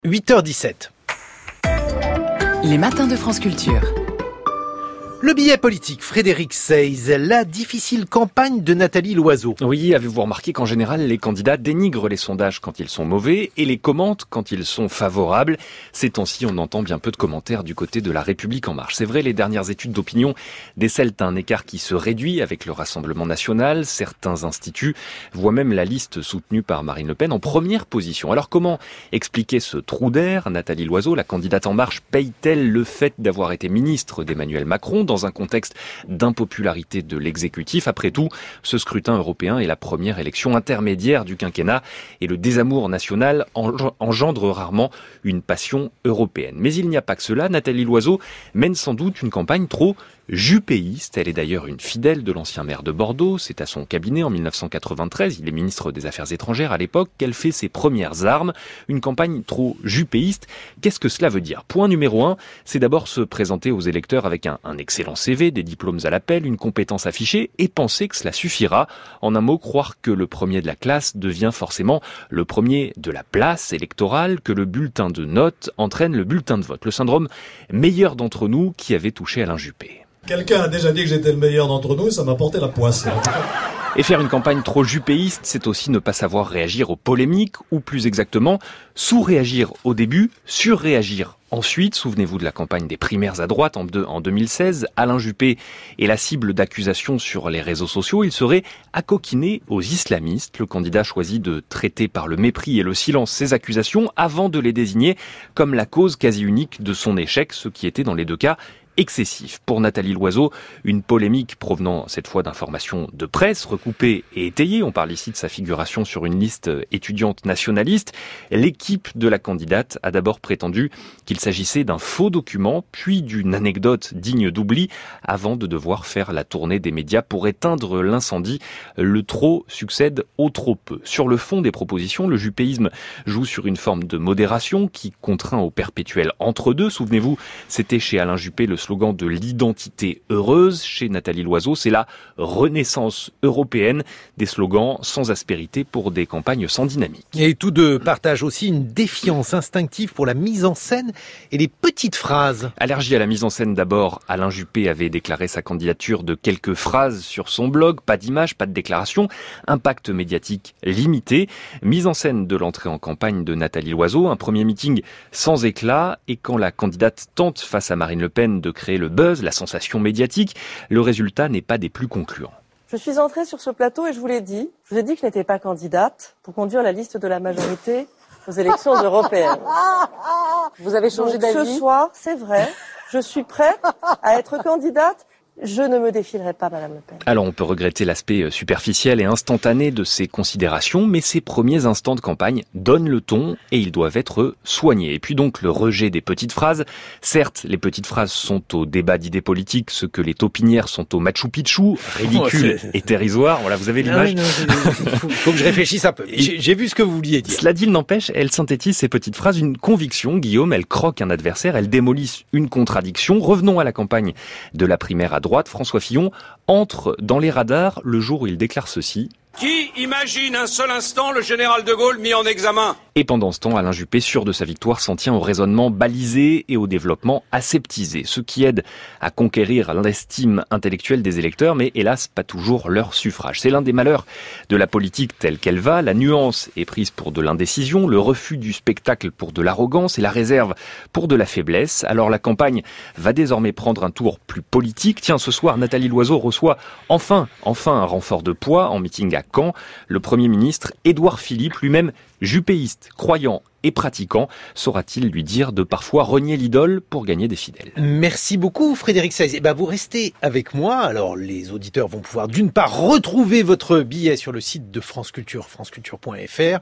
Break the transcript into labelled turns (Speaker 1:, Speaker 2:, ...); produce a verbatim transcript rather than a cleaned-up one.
Speaker 1: huit heures dix-sept.
Speaker 2: Les matins de France Culture.
Speaker 1: Le billet politique, Frédéric Seyss, la difficile campagne de Nathalie Loiseau.
Speaker 3: Oui, avez-vous remarqué qu'en général, les candidats dénigrent les sondages quand ils sont mauvais et les commentent quand ils sont favorables. Ces temps-ci, on entend bien peu de commentaires du côté de La République En Marche. C'est vrai, les dernières études d'opinion décèlent un écart qui se réduit avec le Rassemblement National. Certains instituts voient même la liste soutenue par Marine Le Pen en première position. Alors comment expliquer ce trou d'air ? Nathalie Loiseau, la candidate En Marche, paye-t-elle le fait d'avoir été ministre d'Emmanuel Macron dans un contexte d'impopularité de l'exécutif? Après tout, ce scrutin européen est la première élection intermédiaire du quinquennat et le désamour national engendre rarement une passion européenne. Mais il n'y a pas que cela. Nathalie Loiseau mène sans doute une campagne trop juppéiste. Elle est d'ailleurs une fidèle de l'ancien maire de Bordeaux. C'est à son cabinet en mille neuf cent quatre-vingt-treize, il est ministre des Affaires étrangères à l'époque, qu'elle fait ses premières armes. Une campagne trop juppéiste. Qu'est-ce que cela veut dire ? Point numéro un, c'est d'abord se présenter aux électeurs avec un, un excellent C V, des diplômes à l'appel, une compétence affichée et penser que cela suffira. En un mot, croire que le premier de la classe devient forcément le premier de la place électorale, que le bulletin de notes entraîne le bulletin de vote. Le syndrome meilleur d'entre nous qui avait touché Alain Juppé.
Speaker 4: Quelqu'un a déjà dit que j'étais le meilleur d'entre nous et ça m'a porté la poisse.
Speaker 3: Et faire une campagne trop juppéiste, c'est aussi ne pas savoir réagir aux polémiques, ou plus exactement, sous-réagir au début, sur-réagir ensuite. Souvenez-vous de la campagne des primaires à droite en deux mille seize. Alain Juppé est la cible d'accusations sur les réseaux sociaux. Il serait accoquiné aux islamistes. Le candidat choisit de traiter par le mépris et le silence ces accusations avant de les désigner comme la cause quasi unique de son échec, ce qui était dans les deux cas excessif. Pour Nathalie Loiseau, une polémique provenant cette fois d'informations de presse, recoupées et étayées. On parle ici de sa figuration sur une liste étudiante nationaliste. L'équipe de la candidate a d'abord prétendu qu'il s'agissait d'un faux document, puis d'une anecdote digne d'oubli, avant de devoir faire la tournée des médias pour éteindre l'incendie. Le trop succède au trop peu. Sur le fond des propositions, le juppéisme joue sur une forme de modération qui contraint au perpétuel entre-deux. Souvenez-vous, c'était chez Alain Juppé le slogan de l'identité heureuse. Chez Nathalie Loiseau, c'est la renaissance européenne, des slogans sans aspérité pour des campagnes sans dynamique.
Speaker 1: Et tous deux partagent aussi une défiance instinctive pour la mise en scène et les petites phrases.
Speaker 3: Allergie à la mise en scène d'abord, Alain Juppé avait déclaré sa candidature de quelques phrases sur son blog, pas d'image, pas de déclaration, impact médiatique limité. Mise en scène de l'entrée en campagne de Nathalie Loiseau, un premier meeting sans éclat, et quand la candidate tente face à Marine Le Pen de créer le buzz, la sensation médiatique, le résultat n'est pas des plus concluants.
Speaker 5: Je suis entrée sur ce plateau et je vous l'ai dit, je vous ai dit que je n'étais pas candidate pour conduire la liste de la majorité aux élections européennes.
Speaker 6: Vous avez changé
Speaker 5: Donc,
Speaker 6: d'avis ?
Speaker 5: Ce soir, c'est vrai, je suis prête à être candidate. Je ne me défilerai pas, Madame Le Pen.
Speaker 3: Alors on peut regretter l'aspect superficiel et instantané de ces considérations, mais ces premiers instants de campagne donnent le ton et ils doivent être soignés. Et puis donc le rejet des petites phrases. Certes, les petites phrases sont au débat d'idées politiques, ce que les taupinières sont au Machu Picchu, ridicule oh, et dérisoire. Voilà, vous avez l'image.
Speaker 1: Il faut, faut que je réfléchisse un peu. J'ai, j'ai vu ce que vous vouliez dire.
Speaker 3: Cela dit, il n'empêche, elle synthétise ces petites phrases une conviction. Guillaume, elle croque un adversaire, elle démolit une contradiction. Revenons à la campagne de la primaire à droite. François Fillon entre dans les radars le jour où il déclare ceci.
Speaker 7: Qui imagine un seul instant le général de Gaulle mis en examen ?
Speaker 3: Et pendant ce temps, Alain Juppé, sûr de sa victoire, s'en tient au raisonnement balisé et au développement aseptisé, ce qui aide à conquérir l'estime intellectuelle des électeurs, mais hélas, pas toujours leur suffrage. C'est l'un des malheurs de la politique telle qu'elle va. La nuance est prise pour de l'indécision, le refus du spectacle pour de l'arrogance et la réserve pour de la faiblesse. Alors la campagne va désormais prendre un tour plus politique. Tiens, ce soir, Nathalie Loiseau reçoit enfin, enfin un renfort de poids en meeting à Caen. Le Premier ministre Édouard Philippe, lui-même juppéiste, croyant et pratiquant, saura-t-il lui dire de parfois renier l'idole pour gagner des fidèles ?
Speaker 1: Merci beaucoup Frédéric Seyss. Eh ben, vous restez avec moi. Alors les auditeurs vont pouvoir d'une part retrouver votre billet sur le site de France Culture, franceculture point f r.